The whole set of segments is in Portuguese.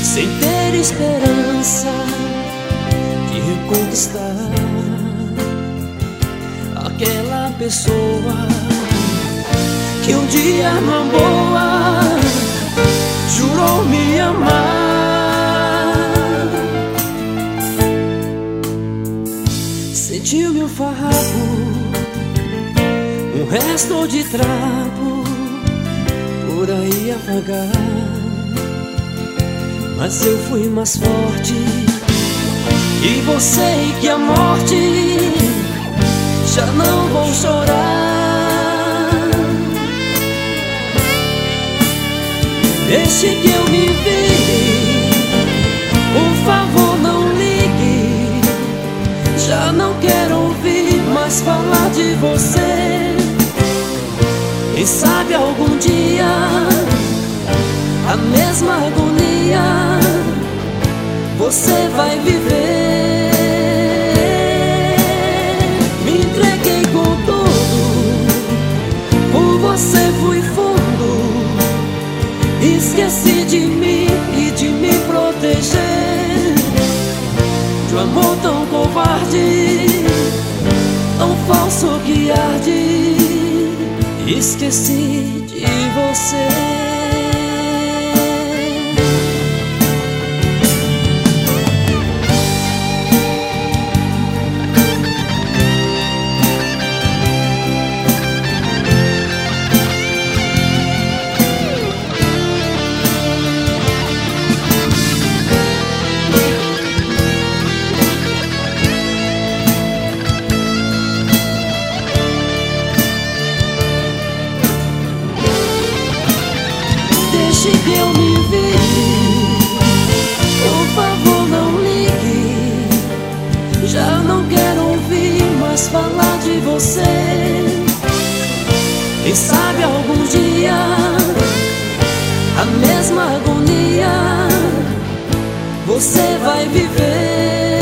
sem ter esperança de reconquistar aquela pessoa que um dia numa boa jurou me amar. Sentiu-me um farrapo, um resto de trapo por aí a vagar, mas eu fui mais forte e você que a morte já não vou chorar. Deixe que eu me vire, por favor não ligue. Já não quero ouvir mais falar de você. Quem sabe algum dia a mesma agonia você vai viver. Me entreguei com tudo, por você fui fundo. Esqueci de mim e de me proteger, de um amor tão covarde, tão falso que arde. Esqueci de você. Deixe que eu me vire, por favor não ligue. Já não quero ouvir mais falar de você. Quem sabe algum dia a mesma agonia você vai viver.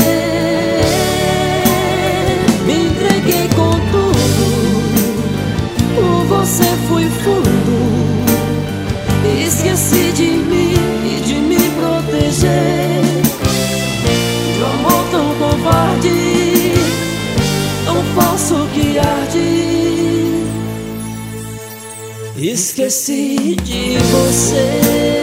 Me entreguei com tudo, por você fui fundo. Esqueci de mim e de me proteger, de um amor tão covarde, tão falso que arde. Esqueci de você.